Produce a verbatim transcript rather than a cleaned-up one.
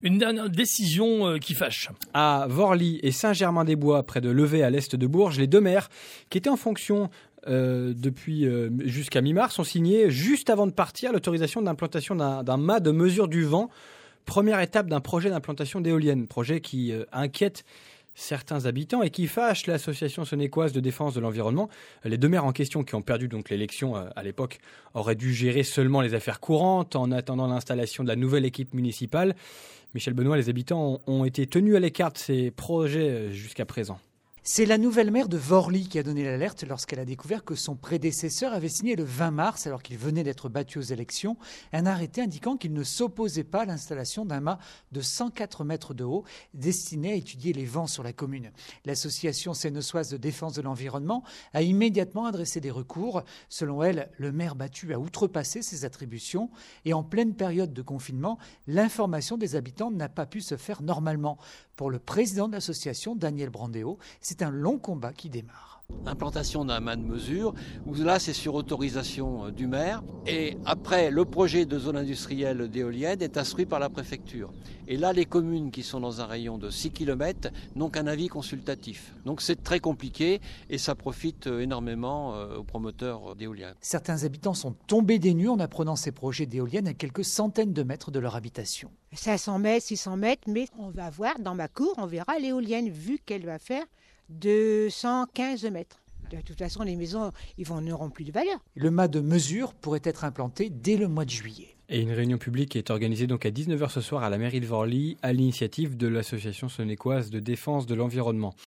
Une dernière décision euh, qui fâche. À Vorly et Saint-Germain-des-Bois, près de Levay, à l'est de Bourges, les deux maires qui étaient en fonction euh, depuis euh, jusqu'à mi-mars ont signé, juste avant de partir, l'autorisation d'implantation d'un, d'un mât de mesure du vent. Première étape d'un projet d'implantation d'éoliennes, projet qui euh, inquiète certains habitants et qui fâche l'association sonécoise de défense de l'environnement. Les deux maires en question, qui ont perdu donc l'élection euh, à l'époque, auraient dû gérer seulement les affaires courantes en attendant l'installation de la nouvelle équipe municipale. Michel Benoît, les habitants ont, ont été tenus à l'écart de ces projets euh, jusqu'à présent. C'est la nouvelle maire de Vorly qui a donné l'alerte lorsqu'elle a découvert que son prédécesseur avait signé le vingt mars, alors qu'il venait d'être battu aux élections, un arrêté indiquant qu'il ne s'opposait pas à l'installation d'un mât de cent quatre mètres de haut destiné à étudier les vents sur la commune. L'association sénossoise de défense de l'environnement a immédiatement adressé des recours. Selon elle, le maire battu a outrepassé ses attributions et en pleine période de confinement, l'information des habitants n'a pas pu se faire normalement. Pour le président de l'association, Daniel Brandéo, c'est un long combat qui démarre. Implantation d'un mât de mesure, où là c'est sur autorisation du maire, et après le projet de zone industrielle d'éolienne est instruit par la préfecture. Et là les communes qui sont dans un rayon de six kilomètres n'ont qu'un avis consultatif. Donc c'est très compliqué et ça profite énormément aux promoteurs d'éoliennes. Certains habitants sont tombés des nues en apprenant ces projets d'éoliennes à quelques centaines de mètres de leur habitation. cinq cents mètres, six cents mètres, mais on va voir dans ma cour, on verra l'éolienne vu qu'elle va faire deux cent quinze mètres. De toute façon, les maisons, ils vont, n'auront plus de valeur. Le mât de mesure pourrait être implanté dès le mois de juillet. Et une réunion publique est organisée donc à dix-neuf heures ce soir à la mairie de Vorly, à l'initiative de l'association sonécoise de défense de l'environnement.